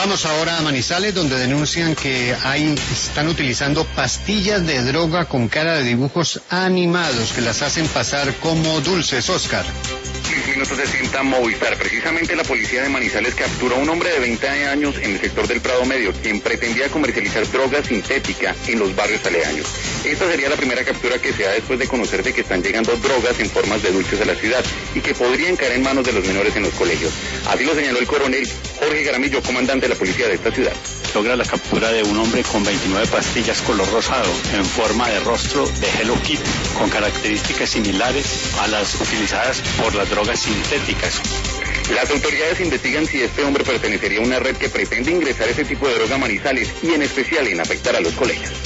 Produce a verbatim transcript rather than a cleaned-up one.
Vamos ahora a Manizales, donde denuncian que hay, están utilizando pastillas de droga con cara de dibujos animados que las hacen pasar como dulces. Oscar. diez minutos de cinta Movistar. Precisamente la policía de Manizales capturó a un hombre de veinte años en el sector del Prado Medio, quien pretendía comercializar droga sintética en los barrios aledaños. Esta sería la primera captura que se da después de conocerse que están llegando drogas en formas de dulces a la ciudad y que podrían caer en manos de los menores en los colegios. Así lo señaló el coronel Jorge Garamillo, comandante de la policía de esta ciudad. Logra la captura de un hombre con veintinueve pastillas color rosado en forma de rostro de Hello Kitty, con características similares a las utilizadas por las drogas sintéticas. Las autoridades investigan si este hombre pertenecería a una red que pretende ingresar ese tipo de droga a Manizales y en especial en afectar a los colegios.